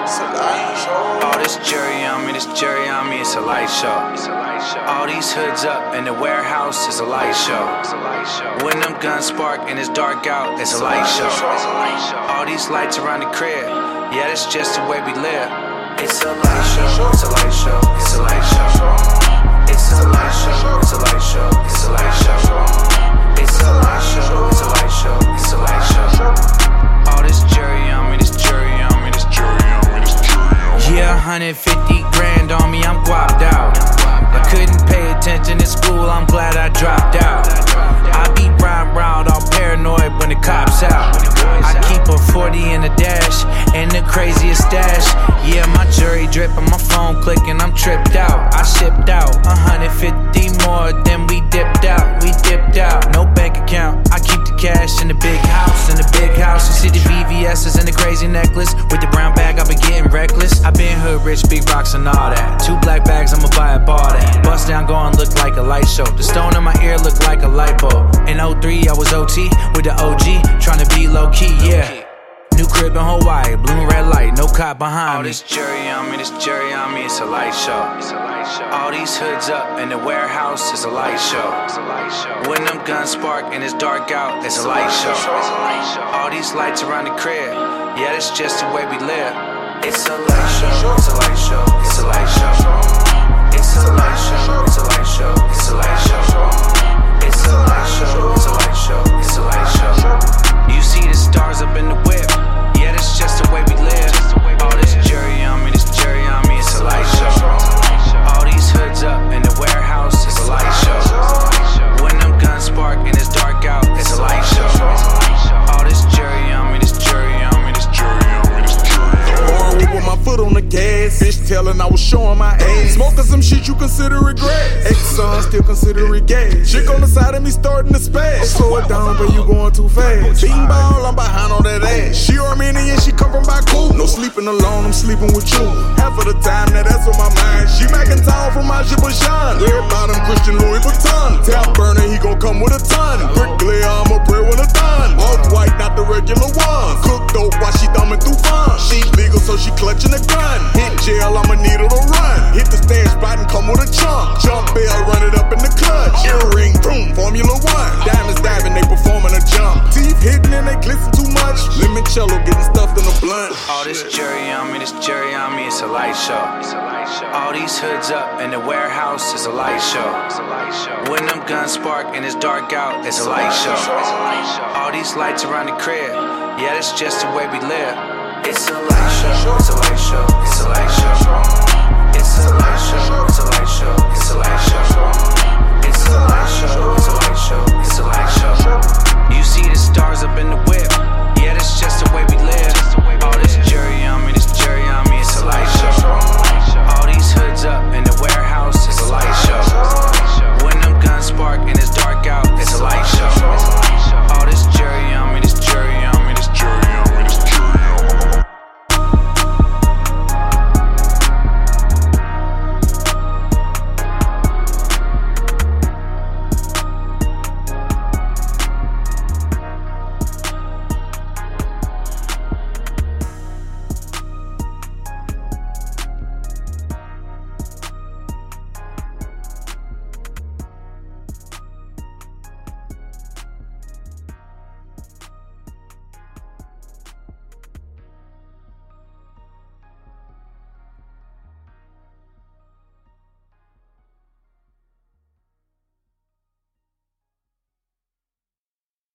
All this jury on me, it's a light show. All these hoods up in the warehouse, it's a light show. When them guns spark and it's dark out, it's a light show. All these lights around the crib, yeah, that's just the way we live. It's a light show, it's a light show, it's a light show. It's a light show, it's a light show, it's a light show. It's a light show, it's a light show, it's a light show. All this jury on me, this jury on me, this jury on me, this jury on me. Yeah, 150 grand on me, I'm guapped out. I couldn't pay attention in school, I'm glad I dropped out. I be riding round all paranoid when the cops out. I keep a 40 in the dash and the craziest stash. Yeah, my jury dripping, my phone clicking, I'm tripped out. I shipped out 150 more than we dipped out. We dipped out, no bank account. I keep the cash in the big house, in the big house. You see the VVS's and the crazy necklace. With the brown bag, I've been getting reckless. I been hood rich, big rocks and all that. 2 black bags, I'ma buy a bar that. Bust down, going look like a light show. The stone in my ear look like a light bulb. In 03, I was OT with the OG, tryna be low key, yeah. New crib in Hawaii, blue and red light, no cop behind me. All this jury on me, this jury on me, it's a light show. All these hoods up in the warehouse, it's a light show. When them guns spark and it's dark out, it's a light show. All these lights around the crib, yeah, that's just the way we live. It's a light show, it's a light show, it's a light show. It's a light show, it's a light show, it's a light show. It's a light show, it's a light show, it's a light show. You see the stars up in the whip, yeah, that's just the way we live. All this jury on me, this jury on me, it's a light show. All these hoods up in the warehouse, it's a light show. When them guns spark and it's dark out, it's a light show. All this jury on me, this jury on me, this jury on me, this jury on me. Born with my foot on the gas, bitch telling I was showing my ass. Smoking some shit you consider it grass. Ex-son still consider it gas. Chick on the side of me starting to spaz. Slow it down, but you going too fast. Beating ball, I'm behind on that ass. She Armenian, she come from Baku. No sleeping alone, I'm sleeping with you. Half of the time, now that's on my mind. She back in town from Azerbaijan. Red bottom Christian Louis Vuitton. Tap burner, he gon' come with a ton. Bricklayer, I'ma pray with a ton. Off white, not the regular ones. Cook dope while she thumbing through fun. She legal, so she clutching a gun. Hit jail, I'ma need her to run. Hit the stash spot and come with a chunk. Jump bell, run it up in the clutch. Earring, boom, Formula 1. Diamonds diving, they performing a jump. Teeth hitting and they glisten too much. Limoncello getting stuffed in a blunt. All this jury on me, this jury on me, it's a light show. All these hoods up in the warehouse, it's a light show. When them guns spark and it's dark out, it's a light show. All these lights around the crib, yeah, that's just the way we live. It's a light show, it's a light show, it's a light show.